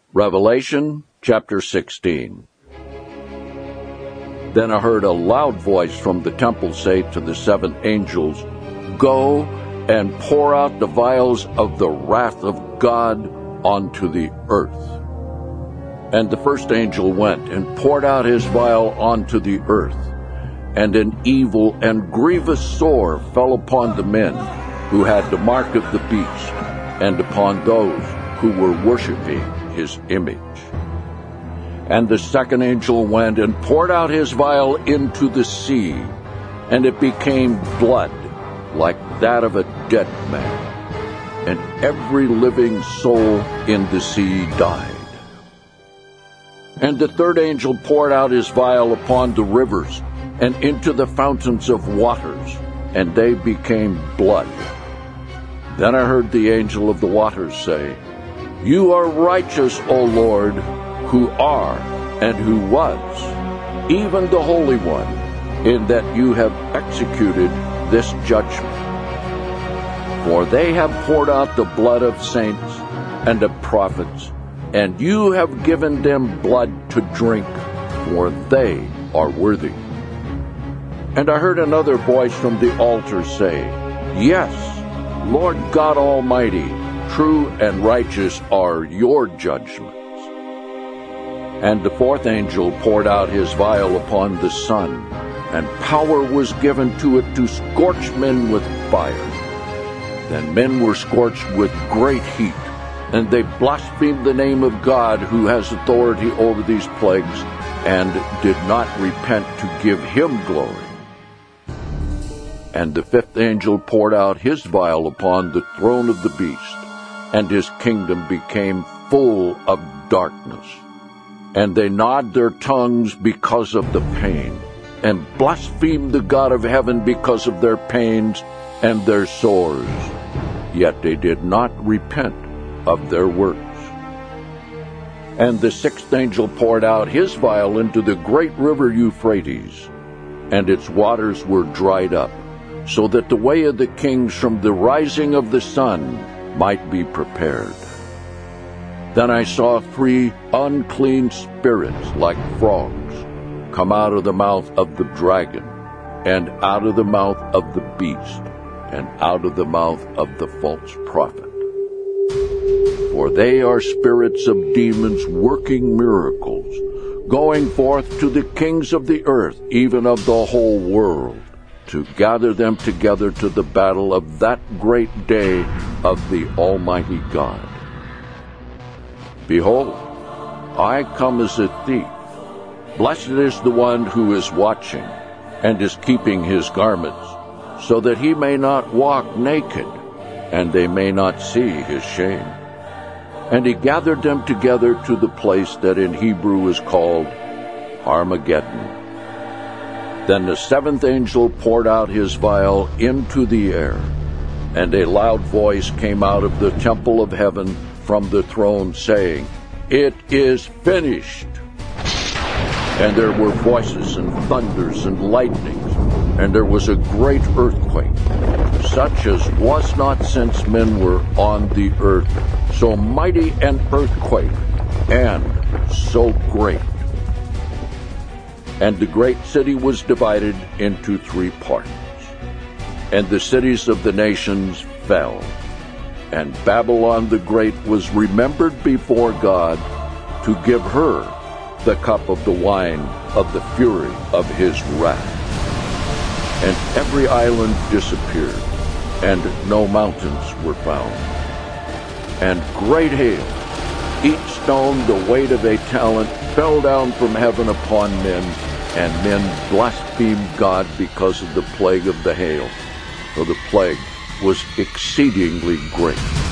Revelation chapter 16. Then I heard a loud voice from the temple say to the seven angels, "Go and pour out the vials of the wrath of God onto the earth." And the first angel went and poured out his vial onto the earth, and an evil and grievous sore fell upon the men who had the mark of the beast, and upon those who were worshiping his image. And the second angel went and poured out his vial into the sea, and it became blood like that of a dead man, and every living soul in the sea died. And the third angel poured out his vial upon the rivers and into the fountains of waters, and they became blood. Then I heard the angel of the waters say, "You are righteous, O Lord, who are and who was, even the Holy One, in that you have executed this judgment. For they have poured out the blood of saints and of prophets, and you have given them blood to drink, for they are worthy." And I heard another voice from the altar say, "Yes, Lord God Almighty, true and righteous are your judgments." And the fourth angel poured out his vial upon the sun, and power was given to it to scorch men with fire. Then men were scorched with great heat, and they blasphemed the name of God who has authority over these plagues, and did not repent to give him glory. And the fifth angel poured out his vial upon the throne of the beast, and his kingdom became full of darkness. And they gnawed their tongues because of the pain, and blasphemed the God of heaven because of their pains and their sores. Yet they did not repent of their works. And the sixth angel poured out his vial into the great river Euphrates, and its waters were dried up, so that the way of the kings from the rising of the sun might be prepared. Then I saw three unclean spirits like frogs come out of the mouth of the dragon, and out of the mouth of the beast, and out of the mouth of the false prophet. For they are spirits of demons working miracles, going forth to the kings of the earth, even of the whole world, to gather them together to the battle of that great day of the Almighty God. Behold, I come as a thief. Blessed is the one who is watching, and is keeping his garments, so that he may not walk naked, and they may not see his shame. And he gathered them together to the place that in Hebrew is called Armageddon. Then the seventh angel poured out his vial into the air, and a loud voice came out of the temple of heaven from the throne, saying, "It is finished." And there were voices and thunders and lightnings, and there was a great earthquake, such as was not since men were on the earth, so mighty an earthquake, and so great. And the great city was divided into three parts, and the cities of the nations fell. And Babylon the Great was remembered before God to give her the cup of the wine of the fury of his wrath. And every island disappeared, and no mountains were found. And great hail, each stone the weight of a talent, fell down from heaven upon men, and men blasphemed God because of the plague of the hail, for the plague was exceedingly great.